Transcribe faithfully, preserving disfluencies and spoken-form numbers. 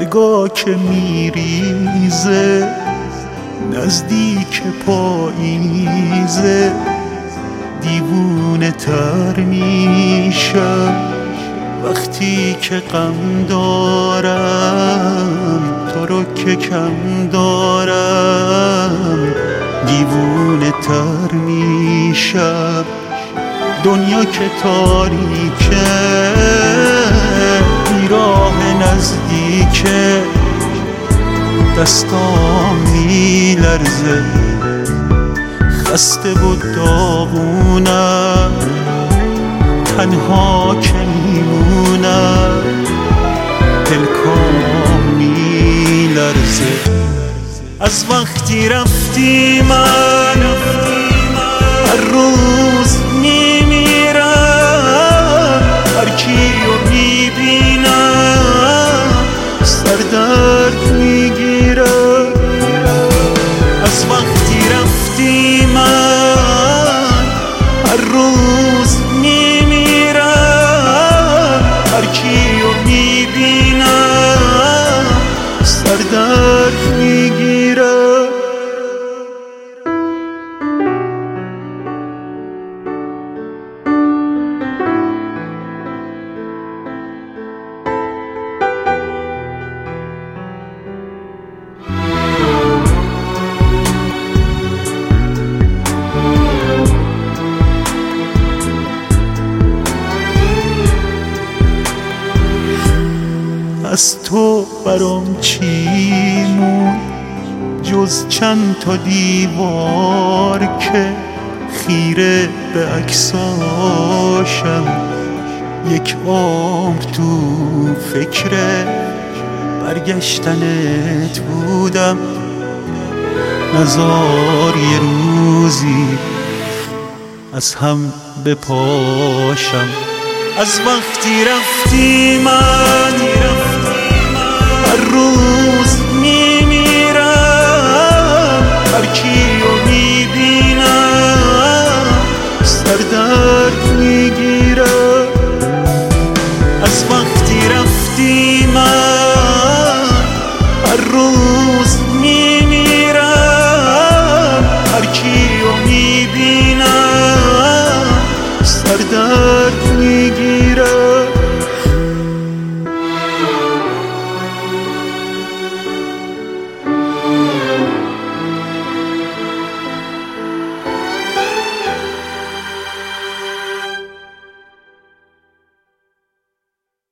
هرگاه که میریزه نزدیک پاییزه دیوونه تر میشم. وقتی که غم دارم تو رو که کم دارم دیوونه تر میشم. دنیا که تاریکه بیراه نزدیکه دستام میلرزه خسته و داغونم تنها که میمونم دلکام میلرزه. از وقتی رفتی من هر روز میمیرم هر کیو میبینم سردرد میگیرم. از وقتی رفتی من هر روز میمیرم هر کیو میبینم سردرد میگیرم. از تو برام چی مون جز چند تا دیوار که خیره به عکساشم. یک عمر تو فکر برگشتنت بودم نزار یه روزی از هم بپاشم. از وقتی رفتی من هر روز میمیرم هر کیو میبینم سردرد میگیرم. از وقتی رفتی من هر روز میمیرم هر کیو میبینم سردرد میگیرم.